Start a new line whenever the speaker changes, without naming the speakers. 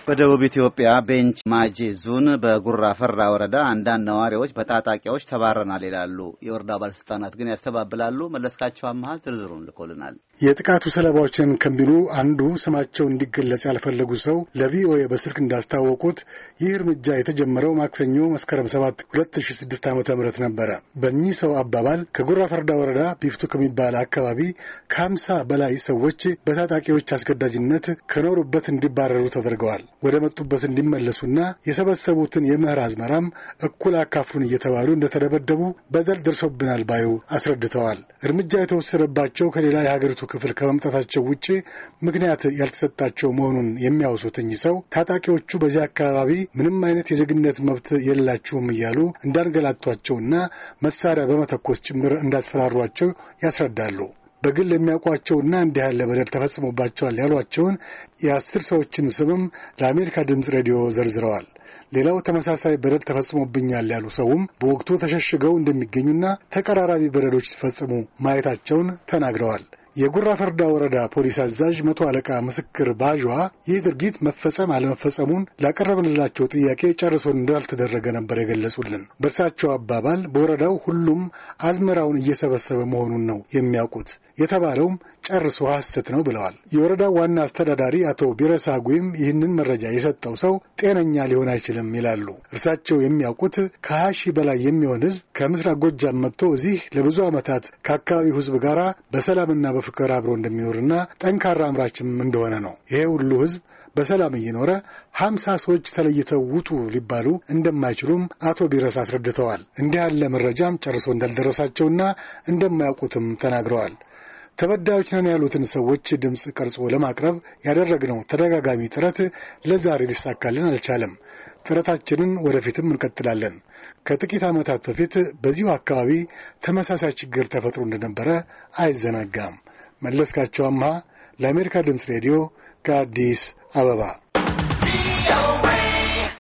በደቡብ ኢትዮጵያ ቤንች ማጂ ዞን በጉራ ፈራ ወረዳ አንዳንድ ነዋሪዎች በታጣቂዎች ተባረናል ይላሉ። የወረዳ ባለስልጣናት ግን ያስተባብላሉ። መለስካቸው አማሃ ዝርዝሩን ልኮልናል።
የጥቃቱ ሰለባዎችን ከሚሉ አንዱ ስማቸው እንዲገለጽ ያልፈለጉ ሰው ለቪኦኤ በስልክ እንዳስታወቁት ይህ እርምጃ የተጀመረው ማክሰኞ መስከረም 7 2006 ዓ.ም ነበር። በእኚህ ሰው አባባል ከጉራ ፈርዳ ወረዳ ቢፍቱ ከሚባል አካባቢ ከ50 በላይ ሰዎች በታጣቂዎች አስገዳጅነት ከኖሩበት እንዲባረሩ ተደርገዋል። ወደ መጡበት እንዲመለሱና የሰበሰቡትን የመኸር አዝመራም እኩል አካፍሉን እየተባሉ እንደተደበደቡ በደል ደርሶብናል ባዩ አስረድተዋል። እርምጃ የተወሰደባቸው ከሌላ የሀገሪቱ ክፍል ከመምጣታቸው ውጪ ምክንያት ያልተሰጣቸው መሆኑን የሚያወሱት እኚህ ሰው ታጣቂዎቹ በዚህ አካባቢ ምንም አይነት የዜግነት መብት የላቸውም እያሉ እንዳንገላቷቸውና መሳሪያ በመተኮስ ጭምር እንዳስፈራሯቸው ያስረዳሉ። በግል የሚያውቋቸውና እንዲህ ያለ በደል ተፈጽሞባቸዋል ያሏቸውን የ10 ሰዎችን ስምም ለአሜሪካ ድምፅ ሬዲዮ ዘርዝረዋል። ሌላው ተመሳሳይ በደል ተፈጽሞብኛል ያሉ ሰውም በወቅቱ ተሸሽገው እንደሚገኙና ተቀራራቢ በደሎች ሲፈጽሙ ማየታቸውን ተናግረዋል። የጉራ ፈርዳ ወረዳ ፖሊስ አዛዥ መቶ አለቃ ምስክር ባዥዋ ይህ ድርጊት መፈጸም አለመፈጸሙን ላቀረብንላቸው ጥያቄ ጨርሶ እንዳልተደረገ ነበር የገለጹልን። በእርሳቸው አባባል በወረዳው ሁሉም አዝመራውን እየሰበሰበ መሆኑን ነው የሚያውቁት፣ የተባለውም ጨርሶ ሐሰት ነው ብለዋል። የወረዳው ዋና አስተዳዳሪ አቶ ቢረሳ ጉይም ይህንን መረጃ የሰጠው ሰው ጤነኛ ሊሆን አይችልም ይላሉ። እርሳቸው የሚያውቁት ከ20 ሺህ በላይ የሚሆን ሕዝብ ከምስራቅ ጎጃም መጥቶ እዚህ ለብዙ ዓመታት ከአካባቢው ሕዝብ ጋር በሰላምና በፍቅር አብሮ እንደሚኖርና ጠንካራ አምራችም እንደሆነ ነው። ይሄ ሁሉ ሕዝብ በሰላም እየኖረ 50 ሰዎች ተለይተው ውጡ ሊባሉ እንደማይችሉም አቶ ቢረሳ አስረድተዋል። እንዲህ ያለ መረጃም ጨርሶ እንዳልደረሳቸውና እንደማያውቁትም ተናግረዋል። ተበዳዮች ነን ያሉትን ሰዎች ድምፅ ቀርጾ ለማቅረብ ያደረግነው ተደጋጋሚ ጥረት ለዛሬ ሊሳካልን አልቻለም። ጥረታችንን ወደፊትም እንቀጥላለን። ከጥቂት ዓመታት በፊት በዚሁ አካባቢ ተመሳሳይ ችግር ተፈጥሮ እንደነበረ አይዘነጋም። መለስካቸው አማሃ ለአሜሪካ ድምፅ ሬዲዮ ከአዲስ አበባ